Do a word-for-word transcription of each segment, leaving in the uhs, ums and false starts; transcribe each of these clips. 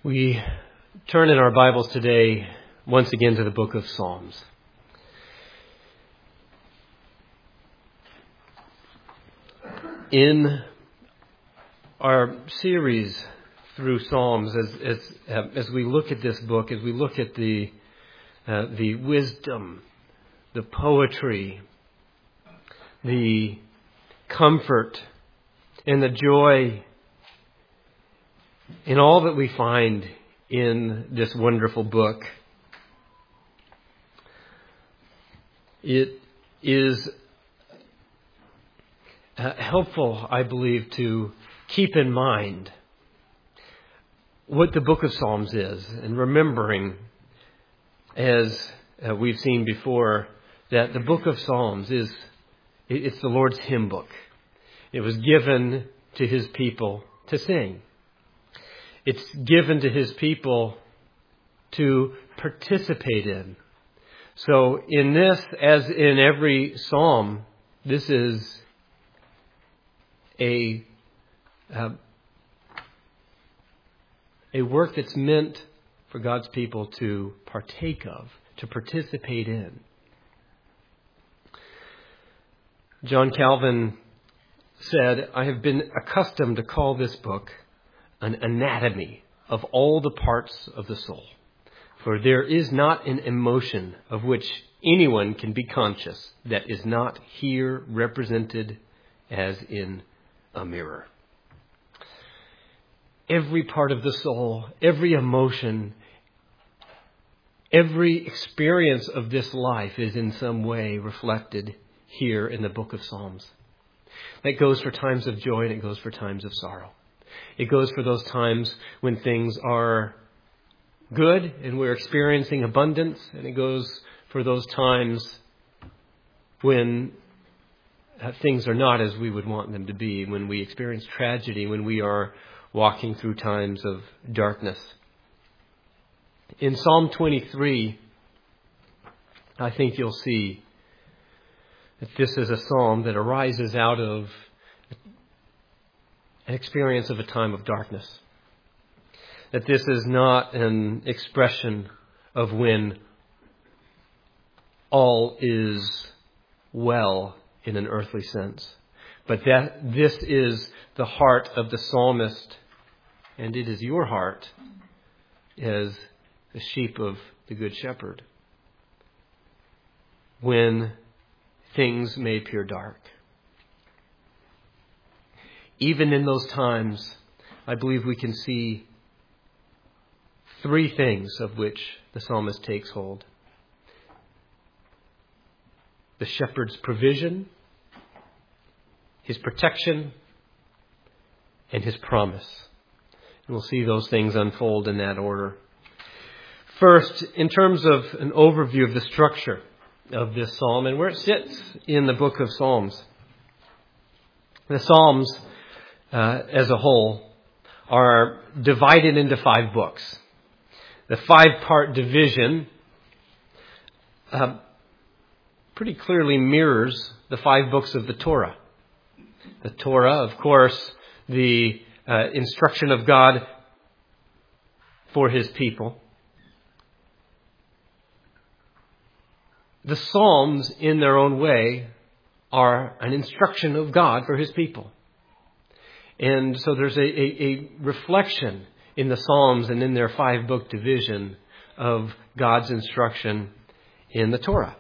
We turn in our Bibles today once again to the book of Psalms. In our series through Psalms, as as, uh, as we look at this book, as we look at the uh, the wisdom, the poetry, the comfort, and the joy in all that we find in this wonderful book, it is uh, helpful, I believe, to keep in mind what the book of Psalms is, and remembering, as uh, we've seen before, that the book of Psalms is it's the Lord's hymn book. It was given to His people to sing. It's given to His people to participate in. So in this, as in every psalm, this is a uh, a work that's meant for God's people to partake of, to participate in. John Calvin said, "I have been accustomed to call this book an anatomy of all the parts of the soul. For there is not an emotion of which anyone can be conscious that is not here represented as in a mirror." Every part of the soul, every emotion, every experience of this life is in some way reflected here in the book of Psalms. That goes for times of joy and it goes for times of sorrow. It goes for those times when things are good and we're experiencing abundance. And it goes for those times when uh, things are not as we would want them to be, when we experience tragedy, when we are walking through times of darkness. In Psalm twenty-three, I think you'll see that this is a psalm that arises out of an experience of a time of darkness. That this is not an expression of when all is well in an earthly sense. But that this is the heart of the psalmist, and it is your heart as the sheep of the Good Shepherd. When things may appear dark. Even in those times, I believe we can see three things of which the psalmist takes hold. The shepherd's provision, His protection, and His promise. And we'll see those things unfold in that order. First, in terms of an overview of the structure of this psalm and where it sits in the book of Psalms. The Psalms, uh, as a whole, are divided into five books. The five-part division uh, pretty clearly mirrors the five books of the Torah. The Torah, of course, the uh, instruction of God for His people. The Psalms, in their own way, are an instruction of God for His people. And so there's a, a, a reflection in the Psalms and in their five-book division of God's instruction in the Torah.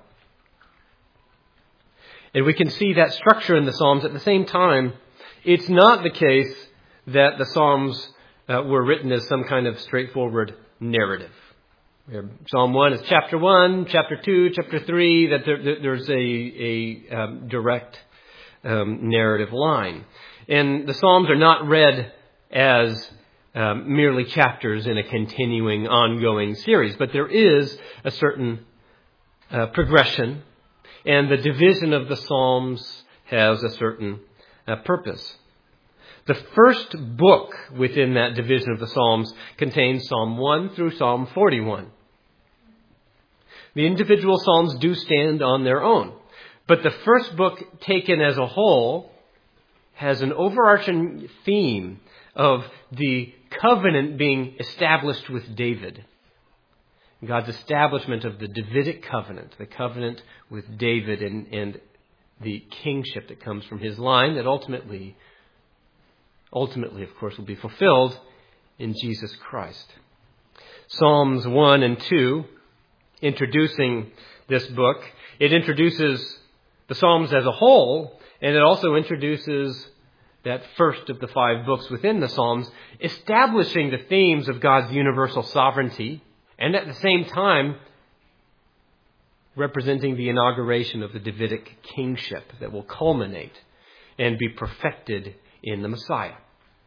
And we can see that structure in the Psalms. At the same time, it's not the case that the Psalms uh, were written as some kind of straightforward narrative. Psalm one is chapter one, chapter two, chapter three, that there, there's a, a um, direct um, narrative line. And the Psalms are not read as um, merely chapters in a continuing, ongoing series, but there is a certain uh, progression, and the division of the Psalms has a certain uh, purpose. The first book within that division of the Psalms contains Psalm one through Psalm forty-one. The individual Psalms do stand on their own. But the first book taken as a whole has an overarching theme of the covenant being established with David. God's establishment of the Davidic covenant, the covenant with David and, and the kingship that comes from his line that ultimately, ultimately, of course, will be fulfilled in Jesus Christ. Psalms one and two, introducing this book, it introduces the Psalms as a whole, and it also introduces that first of the five books within the Psalms, establishing the themes of God's universal sovereignty, and at the same time, representing the inauguration of the Davidic kingship that will culminate and be perfected in the Messiah.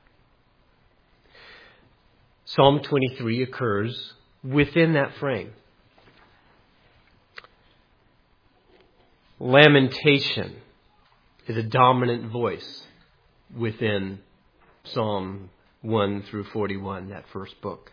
Psalm twenty-three occurs within that frame. Lamentation is a dominant voice within Psalm one through forty-one, that first book.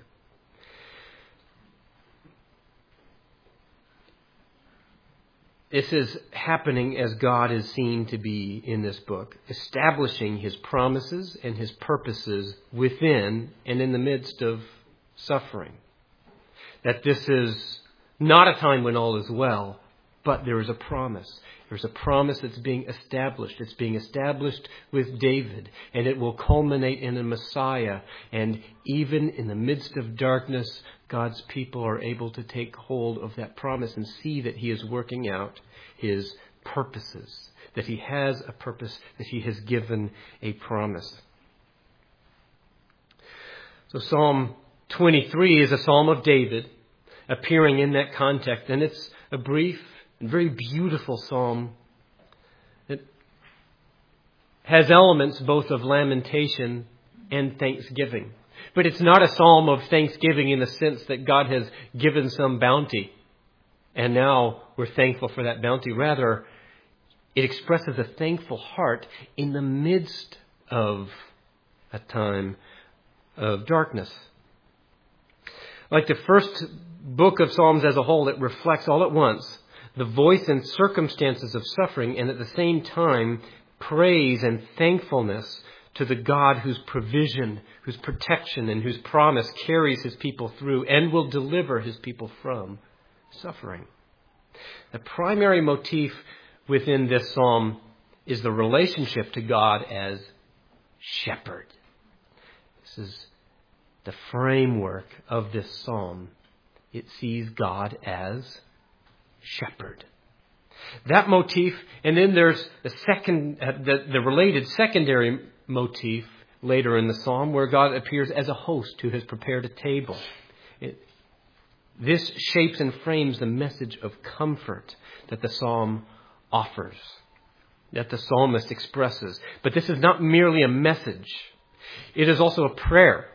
This is happening as God is seen to be in this book, establishing his promises and his purposes within and in the midst of suffering. That this is not a time when all is well, but there is a promise. There's a promise that's being established. It's being established with David, and it will culminate in a Messiah. And even in the midst of darkness, God's people are able to take hold of that promise and see that he is working out his purposes, that he has a purpose, that he has given a promise. So Psalm twenty-three is a psalm of David appearing in that context, and it's a brief and very beautiful psalm. It has elements both of lamentation and thanksgiving. But it's not a psalm of thanksgiving in the sense that God has given some bounty and now we're thankful for that bounty. Rather, it expresses a thankful heart in the midst of a time of darkness. Like the first book of Psalms as a whole, it reflects all at once the voice and circumstances of suffering, and at the same time praise and thankfulness to the God whose provision, whose protection, and whose promise carries his people through and will deliver his people from suffering. The primary motif within this psalm is the relationship to God as shepherd. This is the framework of this psalm. It sees God as shepherd. That motif, and then there's the second, uh, the, the related secondary motif later in the psalm where God appears as a host who has prepared a table. It, this shapes and frames the message of comfort that the psalm offers, that the psalmist expresses. But this is not merely a message. It is also a prayer.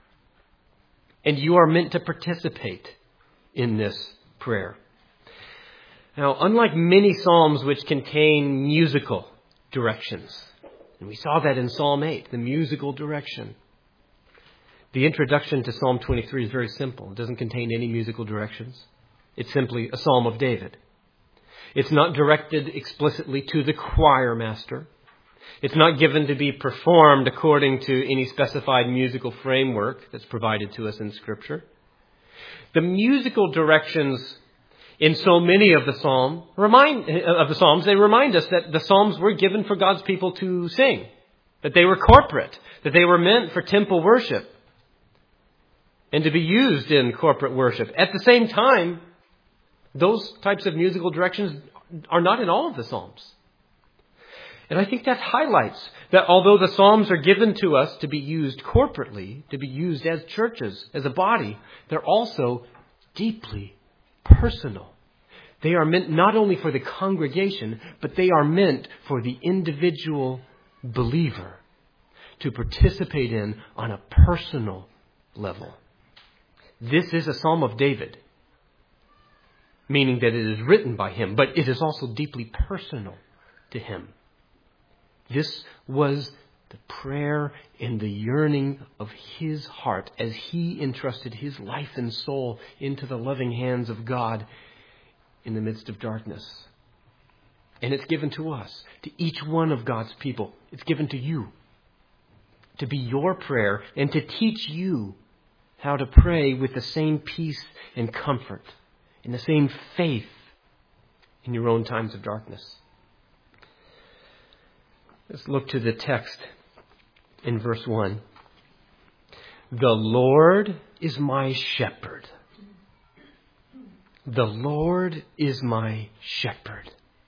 And you are meant to participate in this prayer. Now, unlike many psalms which contain musical directions, and we saw that in Psalm eight, the musical direction, the introduction to Psalm twenty-three is very simple. It doesn't contain any musical directions. It's simply a psalm of David. It's not directed explicitly to the choir master. It's not given to be performed according to any specified musical framework that's provided to us in Scripture. The musical directions in so many of the psalm remind of the psalms, they remind us that the psalms were given for God's people to sing, that they were corporate, that they were meant for temple worship and to be used in corporate worship. At the same time, those types of musical directions are not in all of the psalms. And I think that highlights that although the Psalms are given to us to be used corporately, to be used as churches, as a body, they're also deeply personal. They are meant not only for the congregation, but they are meant for the individual believer to participate in on a personal level. This is a Psalm of David, meaning that it is written by him, but it is also deeply personal to him. This was the prayer and the yearning of his heart as he entrusted his life and soul into the loving hands of God in the midst of darkness. And it's given to us, to each one of God's people. It's given to you. to be your prayer and to teach you how to pray with the same peace and comfort, in the same faith in your own times of darkness. Let's look to the text in verse one. The Lord is my shepherd. The Lord is my shepherd.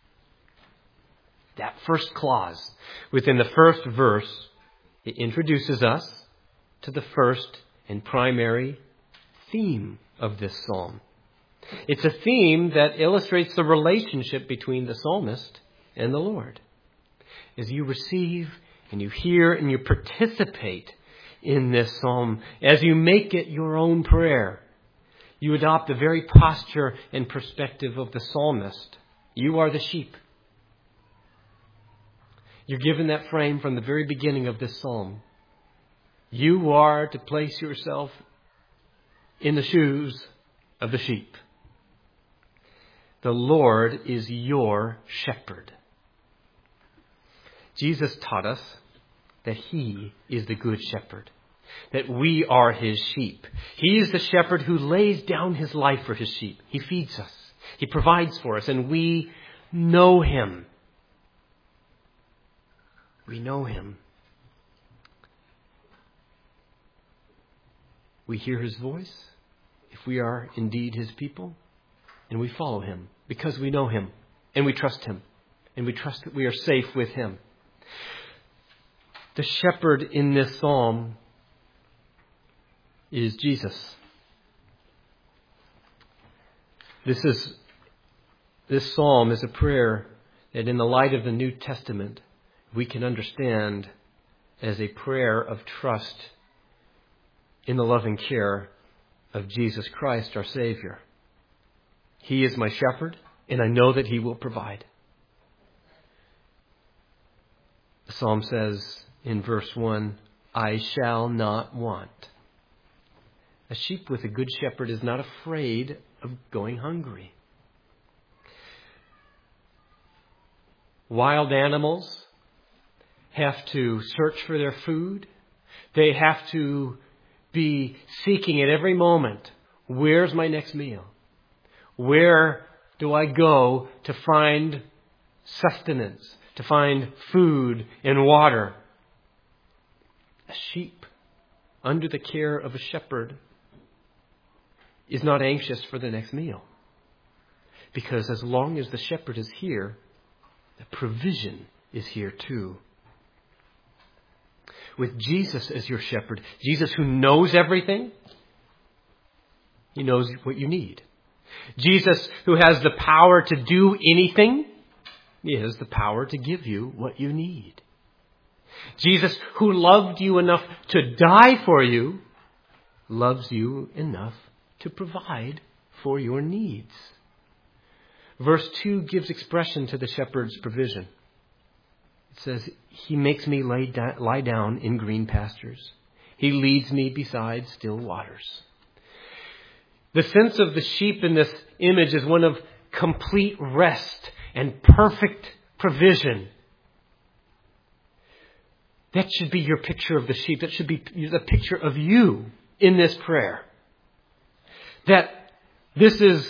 That first clause within the first verse, it introduces us to the first and primary theme of this psalm. It's a theme that illustrates the relationship between the psalmist and the Lord. As you receive and you hear and you participate in this psalm, as you make it your own prayer, you adopt the very posture and perspective of the psalmist. You are the sheep. You're given that frame from the very beginning of this psalm. You are to place yourself in the shoes of the sheep. The Lord is your shepherd. Jesus taught us that He is the good shepherd, that we are His sheep. He is the shepherd who lays down His life for His sheep. He feeds us. He provides for us, and we know Him. We know Him. We hear His voice if we are indeed His people, and we follow Him because we know Him and we trust Him and we trust that we are safe with Him. The shepherd in this psalm is Jesus. This is this psalm is a prayer that in the light of the New Testament we can understand as a prayer of trust in the loving care of Jesus Christ, our Savior. He is my shepherd, and I know that He will provide. The psalm says in verse one, I shall not want. A sheep with a good shepherd is not afraid of going hungry. Wild animals have to search for their food. They have to be seeking at every moment, where's my next meal? Where do I go to find sustenance, to find food and water? A sheep under the care of a shepherd is not anxious for the next meal. Because as long as the shepherd is here, the provision is here too. With Jesus as your shepherd, Jesus who knows everything, He knows what you need. Jesus who has the power to do anything, He has the power to give you what you need. Jesus who loved you enough to die for you, loves you enough to provide for your needs. Verse two gives expression to the shepherd's provision. It says, He makes me lay, da- lie down in green pastures. He leads me beside still waters. The sense of the sheep in this image is one of complete rest and perfect provision. That should be your picture of the sheep. That should be the picture of you in this prayer. That this is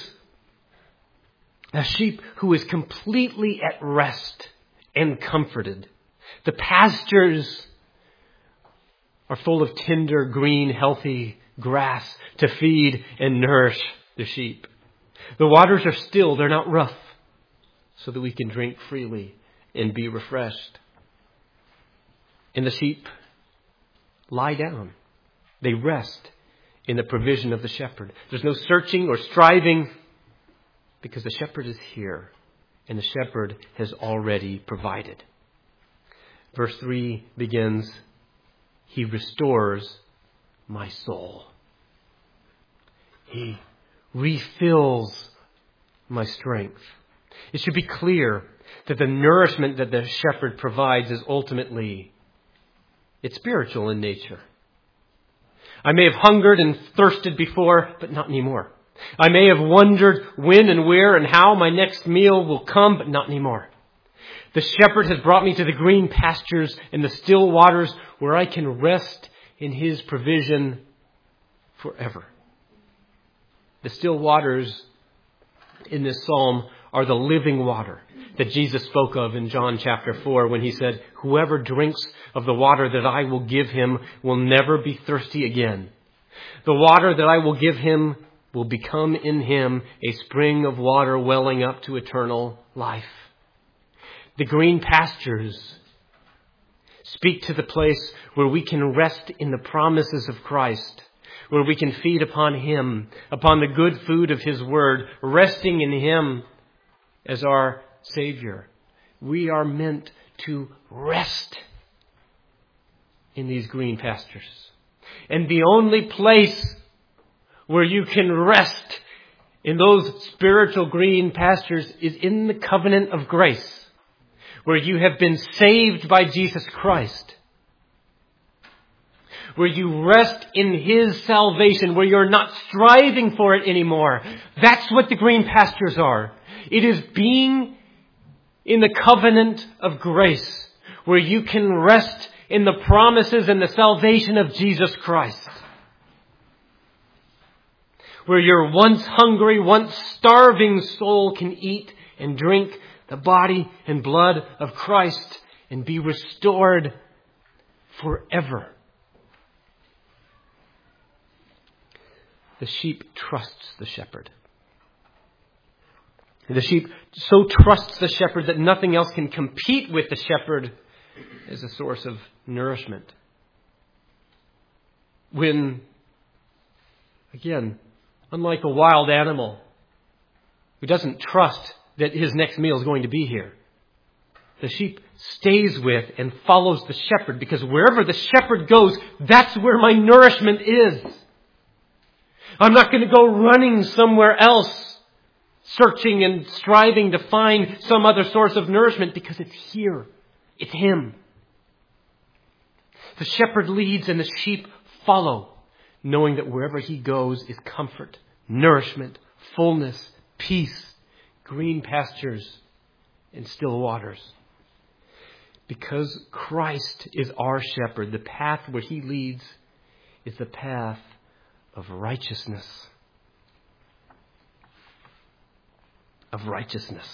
a sheep who is completely at rest and comforted. The pastures are full of tender, green, healthy grass to feed and nourish the sheep. The waters are still, they're not rough, so that we can drink freely and be refreshed. And the sheep lie down. They rest in the provision of the shepherd. There's no searching or striving because the shepherd is here and the shepherd has already provided. Verse three begins, He restores my soul. He refills my strength. It should be clear that the nourishment that the shepherd provides is ultimately, it's spiritual in nature. I may have hungered and thirsted before, but not anymore. I may have wondered when and where and how my next meal will come, but not anymore. The shepherd has brought me to the green pastures and the still waters where I can rest in His provision forever. The still waters in this psalm are the living water that Jesus spoke of in John chapter four when He said, "Whoever drinks of the water that I will give him will never be thirsty again. The water that I will give him will become in him a spring of water welling up to eternal life." The green pastures speak to the place where we can rest in the promises of Christ, where we can feed upon Him, upon the good food of His Word, resting in Him as our Savior. We are meant to rest in these green pastures. And the only place where you can rest in those spiritual green pastures is in the covenant of grace, where you have been saved by Jesus Christ, where you rest in His salvation, where you're not striving for it anymore. That's what the green pastures are. It is being in the covenant of grace, where you can rest in the promises and the salvation of Jesus Christ. Where your once hungry, once starving soul can eat and drink the body and blood of Christ and be restored forever. The sheep trusts the shepherd. The sheep so trusts the shepherd that nothing else can compete with the shepherd as a source of nourishment. When, again, unlike a wild animal who doesn't trust that his next meal is going to be here, the sheep stays with and follows the shepherd, because wherever the shepherd goes, that's where my nourishment is. I'm not going to go running somewhere else, searching and striving to find some other source of nourishment, because it's here. It's Him. The shepherd leads and the sheep follow, knowing that wherever He goes is comfort, nourishment, fullness, peace, green pastures, and still waters. Because Christ is our shepherd, the path where He leads is the path of righteousness. Of righteousness.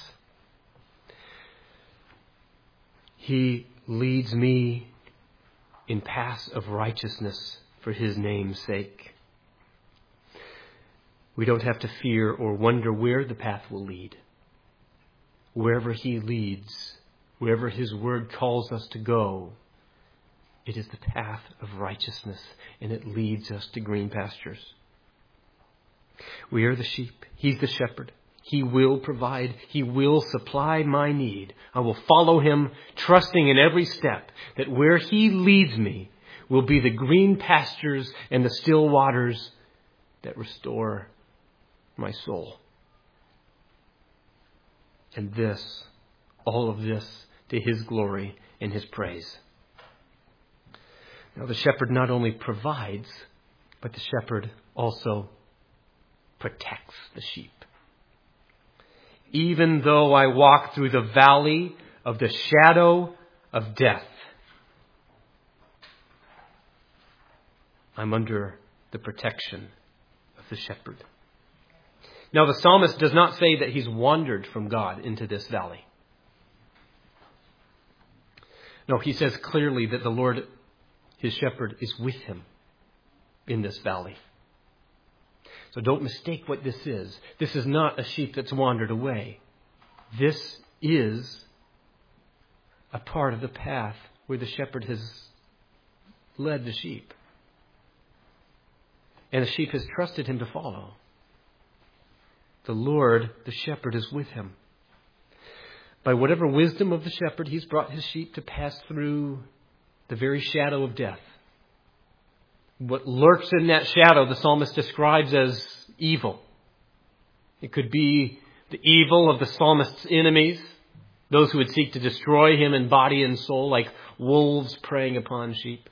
He leads me in paths of righteousness for His name's sake. We don't have to fear or wonder where the path will lead. Wherever He leads, wherever His Word calls us to go, it is the path of righteousness, and it leads us to green pastures. We are the sheep. He's the shepherd. He will provide. He will supply my need. I will follow Him, trusting in every step that where He leads me will be the green pastures and the still waters that restore my soul. And this, all of this, to His glory and His praise. Now, the shepherd not only provides, but the shepherd also protects the sheep. Even though I walk through the valley of the shadow of death, I'm under the protection of the shepherd. Now, the psalmist does not say that he's wandered from God into this valley. No, he says clearly that the Lord, his shepherd, is with him in this valley. So don't mistake what this is. This is not a sheep that's wandered away. This is a part of the path where the shepherd has led the sheep. And the sheep has trusted him to follow. The Lord, the shepherd, is with him. By whatever wisdom of the shepherd, he's brought his sheep to pass through the very shadow of death. What lurks in that shadow, the psalmist describes as evil. It could be the evil of the psalmist's enemies, those who would seek to destroy him in body and soul, like wolves preying upon sheep.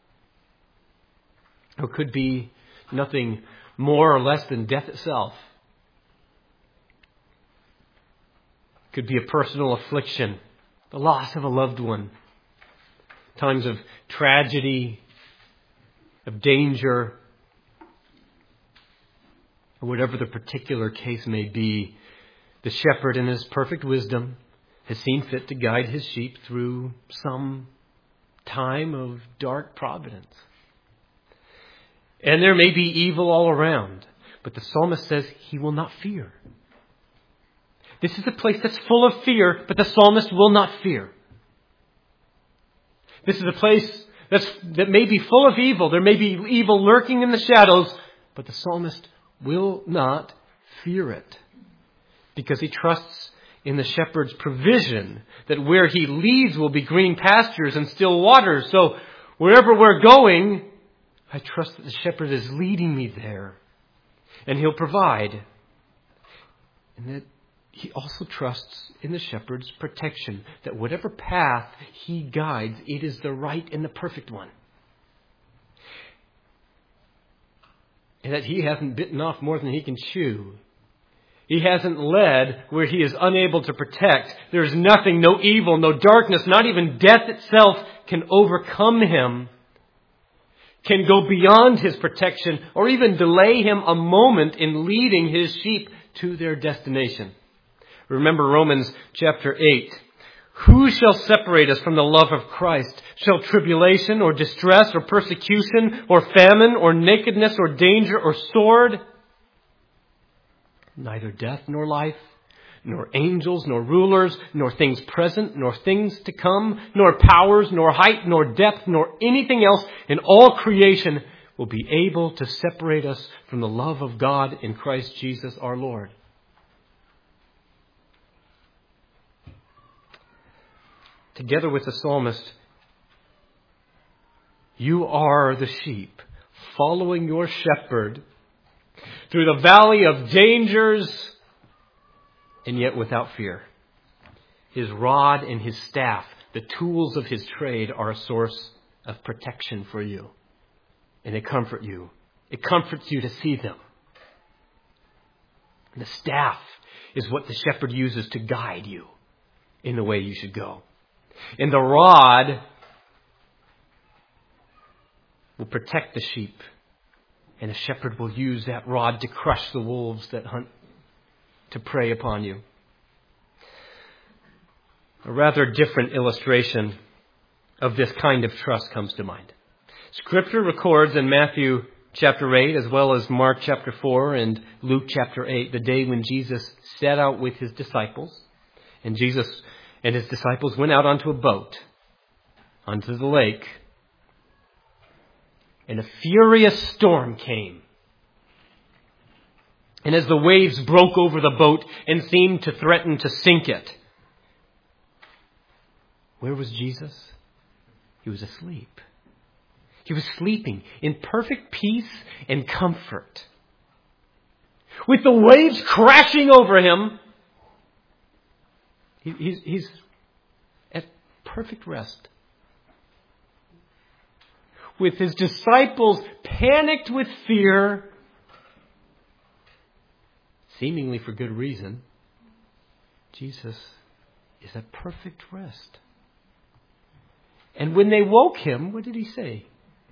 Or it could be nothing more or less than death itself. It could be a personal affliction the loss of a loved one, times of tragedy, of danger, or whatever the particular case may be, the shepherd in his perfect wisdom has seen fit to guide his sheep through some time of dark providence. And there may be evil all around, but the psalmist says he will not fear. This is a place that's full of fear, but the psalmist will not fear. This is a place that's, that may be full of evil. There may be evil lurking in the shadows, but the psalmist will not fear it, because he trusts in the shepherd's provision that where he leads will be green pastures and still waters. So wherever we're going, I trust that the shepherd is leading me there, and he'll provide. And that he also trusts in the shepherd's protection, that whatever path he guides, it is the right and the perfect one. And that he hasn't bitten off more than he can chew. He hasn't led where he is unable to protect. There's nothing, no evil, no darkness, not even death itself can overcome him, can go beyond his protection, or even delay him a moment in leading his sheep to their destination. Remember Romans chapter eight. Who shall separate us from the love of Christ? Shall tribulation or distress or persecution or famine or nakedness or danger or sword? Neither death nor life, nor angels, nor rulers, nor things present, nor things to come, nor powers, nor height, nor depth, nor anything else in all creation will be able to separate us from the love of God in Christ Jesus our Lord. Together with the psalmist, you are the sheep following your shepherd through the valley of dangers, and yet without fear. His rod and his staff, the tools of his trade, are a source of protection for you. And they comfort you. It comforts you to see them. The staff is what the shepherd uses to guide you in the way you should go. And the rod will protect the sheep. And the shepherd will use that rod to crush the wolves that hunt to prey upon you. A rather different illustration of this kind of trust comes to mind. Scripture records in Matthew chapter eight, as well as Mark chapter four and Luke chapter eight, the day when Jesus set out with his disciples. And Jesus and his disciples went out onto a boat, onto the lake. And a furious storm came. And as the waves broke over the boat and seemed to threaten to sink it, where was Jesus? He was asleep. He was sleeping in perfect peace and comfort. With the waves crashing over him, he, he's, he's at perfect rest. With his disciples panicked with fear, seemingly for good reason, Jesus is at perfect rest. And when they woke him, what did he say?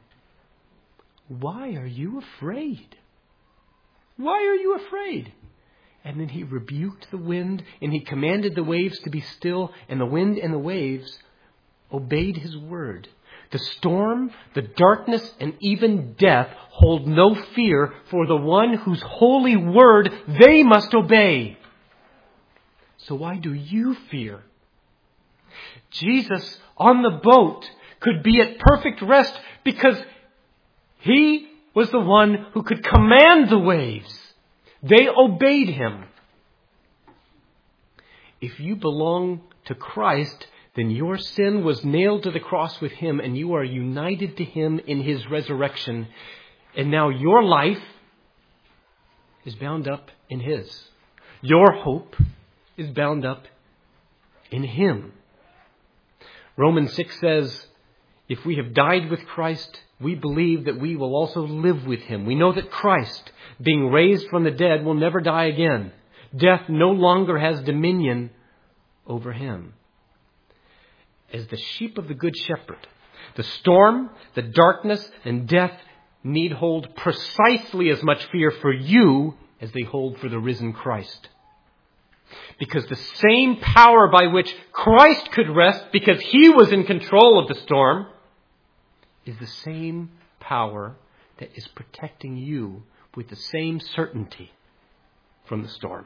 Why are you afraid? Why are you afraid? And then he rebuked the wind and he commanded the waves to be still, and the wind and the waves obeyed his word. The storm, the darkness, and even death hold no fear for the one whose holy word they must obey. So why do you fear? Jesus on the boat could be at perfect rest because he was the one who could command the waves. They obeyed him. If you belong to Christ, then your sin was nailed to the cross with him, and you are united to him in his resurrection. And now your life is bound up in his. Your hope is bound up in him. Romans six says, if we have died with Christ, we believe that we will also live with him. We know that Christ, being raised from the dead, will never die again. Death no longer has dominion over him. as the sheep of the Good Shepherd. The storm, the darkness, and death need hold precisely as much fear for you as they hold for the risen Christ. Because the same power by which Christ could rest because he was in control of the storm is the same power that is protecting you with the same certainty from the storm.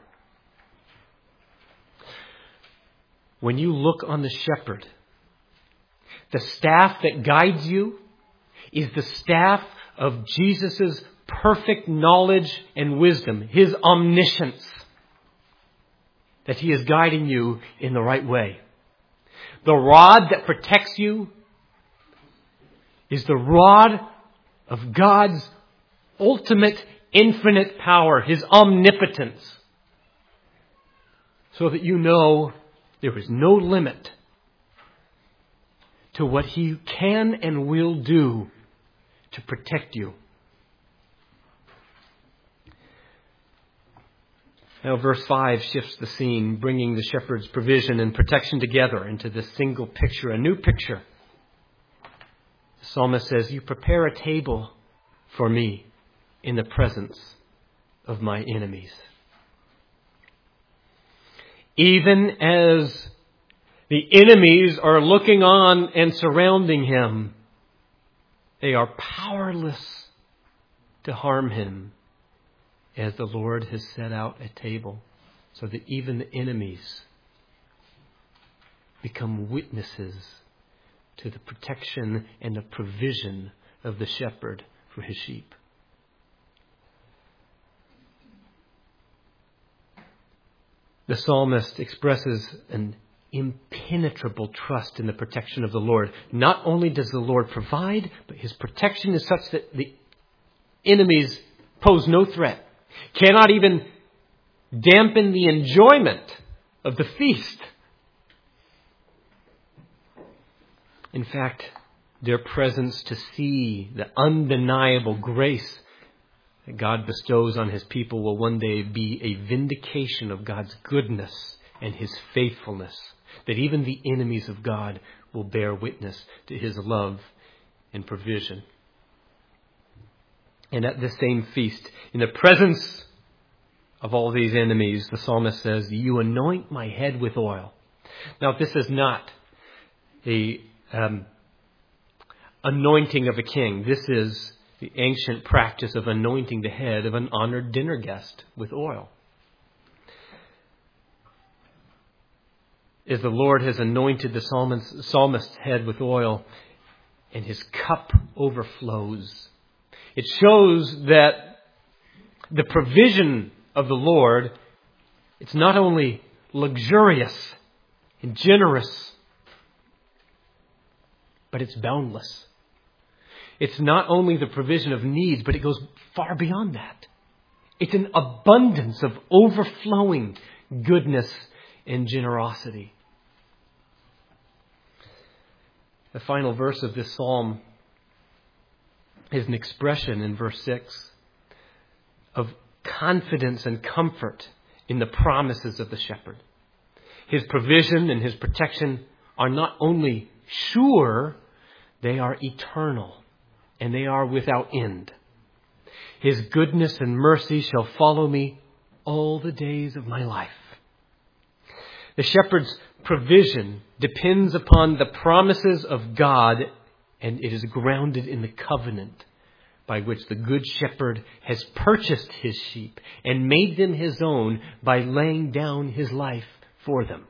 When you look on the shepherd, the staff that guides you is the staff of Jesus' perfect knowledge and wisdom, his omniscience, that he is guiding you in the right way. The rod that protects you is the rod of God's ultimate, infinite power, his omnipotence, so that you know there is no limit to what he can and will do to protect you. Now verse five shifts the scene, bringing the shepherd's provision and protection together into this single picture, a new picture. The psalmist says, "You prepare a table for me in the presence of my enemies." Even as the enemies are looking on and surrounding him, they are powerless to harm him, as the Lord has set out a table so that even the enemies become witnesses to the protection and the provision of the shepherd for his sheep. The psalmist expresses an impenetrable trust in the protection of the Lord. Not only does the Lord provide, but his protection is such that the enemies pose no threat, cannot even dampen the enjoyment of the feast. In fact, their presence to see the undeniable grace that God bestows on his people will one day be a vindication of God's goodness and his faithfulness, that even the enemies of God will bear witness to his love and provision. And at this same feast, in the presence of all these enemies, the psalmist says, "You anoint my head with oil." Now, this is not a um, anointing of a king. This is the ancient practice of anointing the head of an honored dinner guest with oil. As the Lord has anointed the psalmist's, psalmist's head with oil, and his cup overflows, it shows that the provision of the Lord, it's not only luxurious and generous, but it's boundless. It's not only the provision of needs, but it goes far beyond that. It's an abundance of overflowing goodness and generosity. The final verse of this psalm is an expression in verse six of confidence and comfort in the promises of the shepherd. His provision and his protection are not only sure, they are eternal, and they are without end. His goodness and mercy shall follow me all the days of my life. The shepherd's provision depends upon the promises of God, and it is grounded in the covenant by which the good shepherd has purchased his sheep and made them his own by laying down his life for them.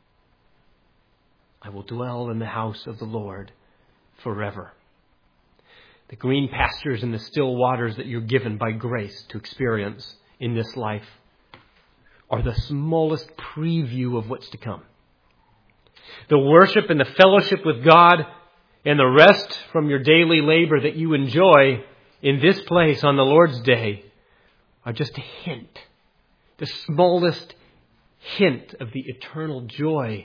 I will dwell in the house of the Lord forever. The green pastures and the still waters that you're given by grace to experience in this life are the smallest preview of what's to come. The worship and the fellowship with God and the rest from your daily labor that you enjoy in this place on the Lord's day are just a hint, the smallest hint of the eternal joy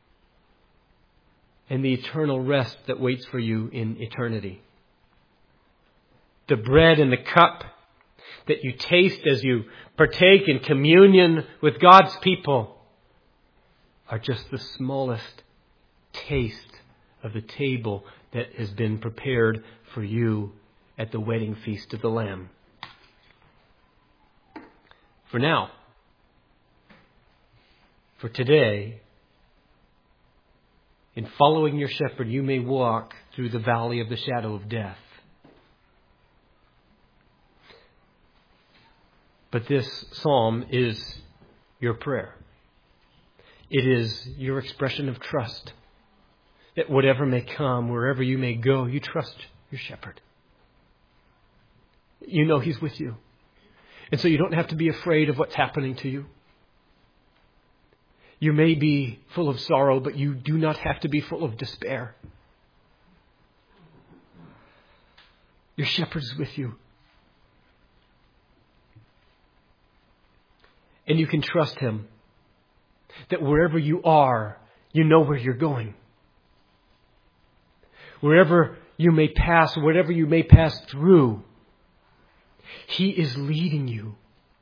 and the eternal rest that waits for you in eternity. The bread and the cup that you taste as you partake in communion with God's people are just the smallest taste of the table that has been prepared for you at the wedding feast of the Lamb. For now, for today, in following your shepherd, you may walk through the valley of the shadow of death. But this psalm is your prayer. It is your expression of trust that whatever may come, wherever you may go, you trust your shepherd. You know he's with you. And so you don't have to be afraid of what's happening to you. You may be full of sorrow, but you do not have to be full of despair. Your shepherd is with you. And you can trust him that wherever you are, you know where you're going. Wherever you may pass, whatever you may pass through, he is leading you.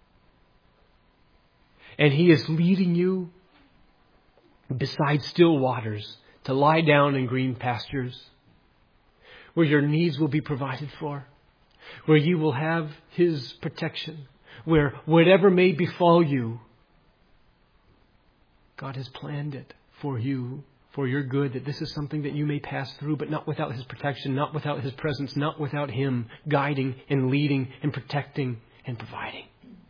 And he is leading you beside still waters to lie down in green pastures, where your needs will be provided for, where you will have his protection, where whatever may befall you, God has planned it for you, for your good, that this is something that you may pass through, but not without his protection, not without his presence, not without him guiding and leading and protecting and providing.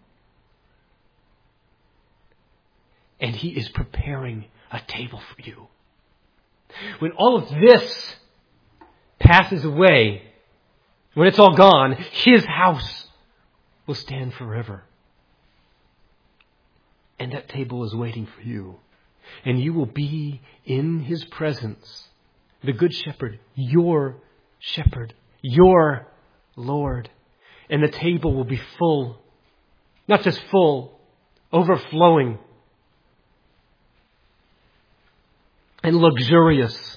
And he is preparing a table for you. When all of this passes away, when it's all gone, his house will stand forever. And that table is waiting for you. And you will be in his presence. The good shepherd, your shepherd, your Lord. And the table will be full. Not just full, overflowing. And luxurious.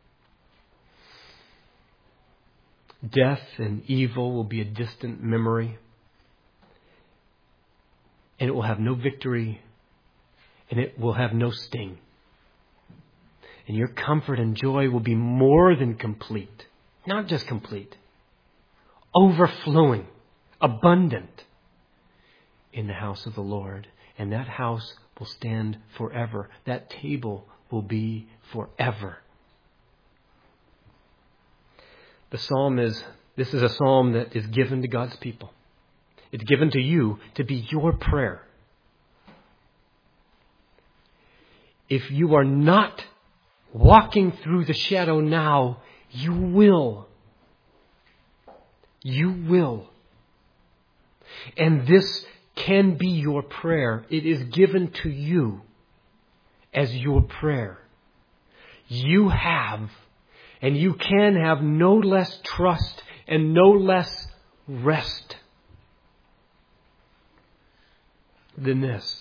Death and evil will be a distant memory. And it will have no victory. And it will have no sting. And your comfort and joy will be more than complete. Not just complete. Overflowing. Abundant. In the house of the Lord. And that house will stand forever. That table will be forever. The psalm is, this is a psalm that is given to God's people. It's given to you to be your prayer. If you are not walking through the shadow now, you will. You will. And this can be your prayer. It is given to you as your prayer. You have, and you can have no less trust and no less rest than this.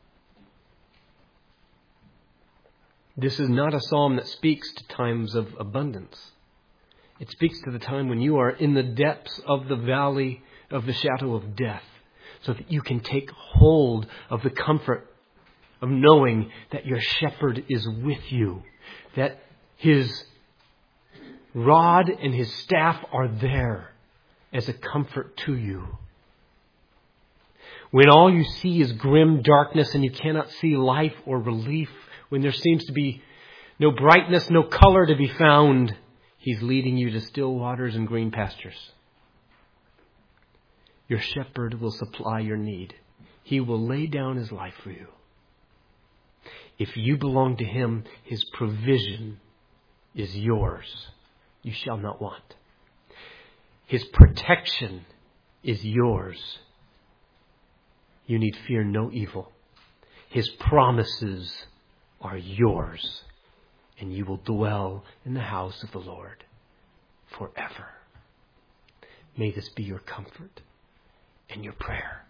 This is not a psalm that speaks to times of abundance. It speaks to the time when you are in the depths of the valley of the shadow of death, so that you can take hold of the comfort of knowing that your shepherd is with you, that his rod and his staff are there as a comfort to you. When all you see is grim darkness and you cannot see life or relief, when there seems to be no brightness, no color to be found, he's leading you to still waters and green pastures. Your shepherd will supply your need. He will lay down his life for you. If you belong to him, his provision is yours. You shall not want. His protection is yours. You need fear no evil. His promises are yours, and you will dwell in the house of the Lord forever. May this be your comfort and your prayer.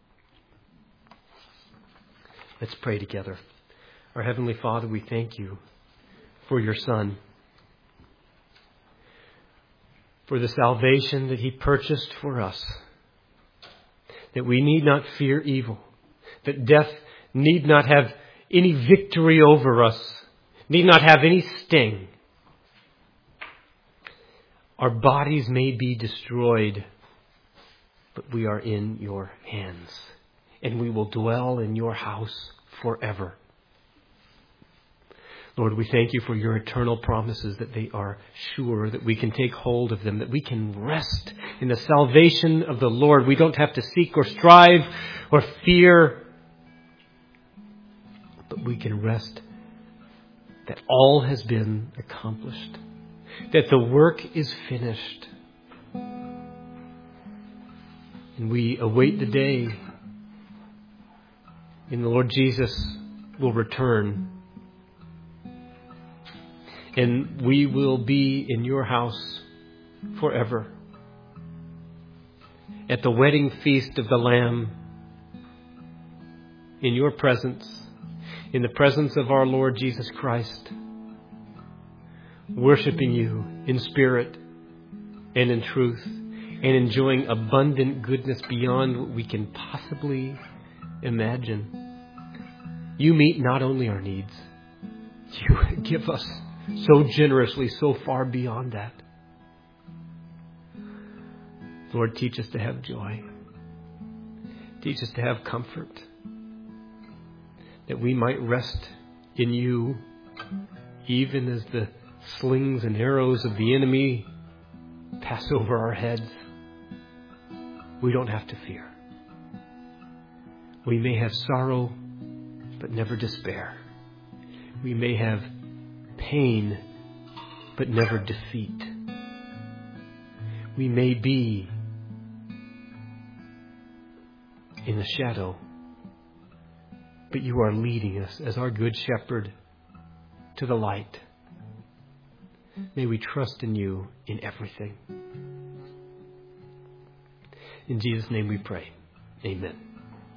Let's pray together. Our Heavenly Father, we thank you for your Son, for the salvation that he purchased for us, that we need not fear evil, that death need not have any victory over us, need not have any sting, Our bodies may be destroyed, but we are in your hands, and we will dwell in your house forever. Lord, we thank you for your eternal promises, that they are sure, that we can take hold of them, that we can rest in the salvation of the Lord. We don't have to seek or strive or fear, but we can rest that all has been accomplished, that the work is finished. And we await the day when the Lord Jesus will return, and we will be in your house forever, at the wedding feast of the Lamb, in your presence, in the presence of our Lord Jesus Christ, worshiping you in spirit and in truth, and enjoying abundant goodness beyond what we can possibly imagine. You meet not only our needs, you give us so generously, so far beyond that. Lord, teach us to have joy. Teach us to have comfort, that we might rest in you, even as the slings and arrows of the enemy pass over our heads. We don't have to fear. We may have sorrow, but never despair. We may have pain, but never defeat. We may be in the shadow, but you are leading us as our good shepherd to the light. May we trust in you in everything. In Jesus' name we pray. Amen.